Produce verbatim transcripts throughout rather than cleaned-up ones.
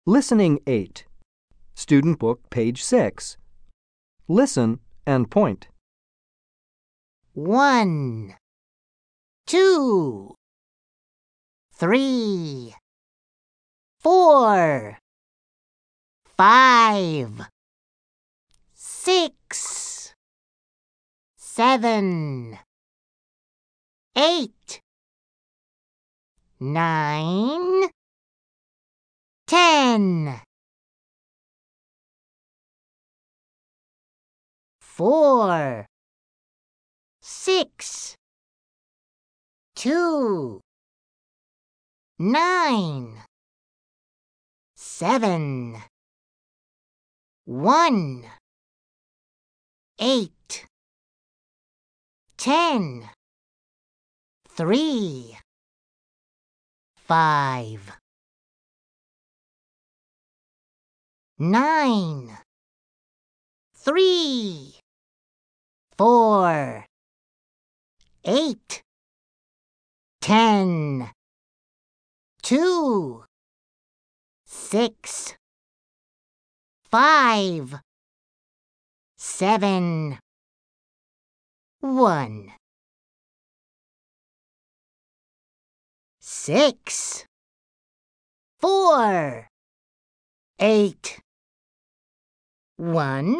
Listening eight. Student Book, page six. Listen and point. One, two, three, four, five, six, seven, eight, nine, ten. Four, six, two, nine, seven, one, eight, ten, three, five, nine, three, four, eight, ten, two, six, five, seven, one. Six, four, eight, one,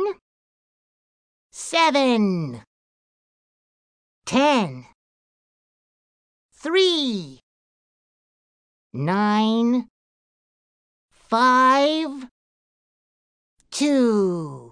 seven, ten, three, nine, five, two.